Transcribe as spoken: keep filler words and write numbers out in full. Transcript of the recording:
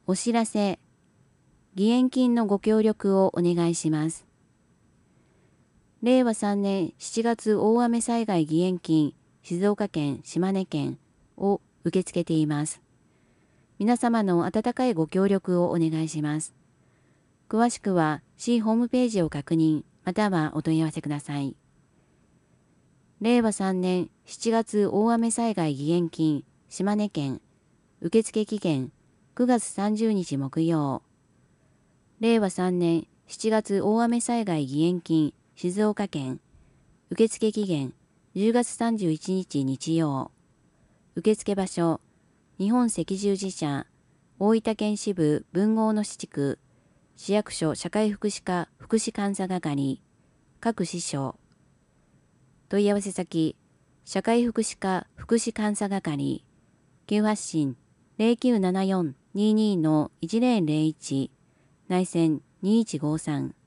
お知らせ、義援金のご協力をお願いします。れいわさんねんしちがつ大雨災害義援金、静岡県、島根県を受け付けています。皆様の温かいご協力をお願いします。詳しくは市ホームページを確認、またはお問い合わせください。れいわさんねんしちがつ大雨災害義援金、島根県、受付期限くがつさんじゅうにち木曜。れいわさんねんしちがつ大雨災害義援金、静岡県、受付期限じゅうがつさんじゅういちにち日曜。受付場所、日本赤十字社、大分県支部豊後野市地区、市役所社会福祉課福祉監査係、各支所。問い合わせ先、社会福祉課福祉監査係、急発進 ゼロきゅうななよんにーにーのいちゼロゼロいち、内線にいちごさん。